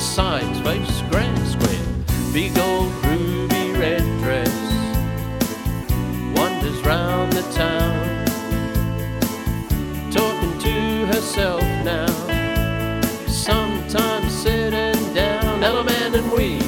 Science face, grand square, big old ruby red dress, wanders round the town, talking to herself now, sometimes sitting down. Hello man and we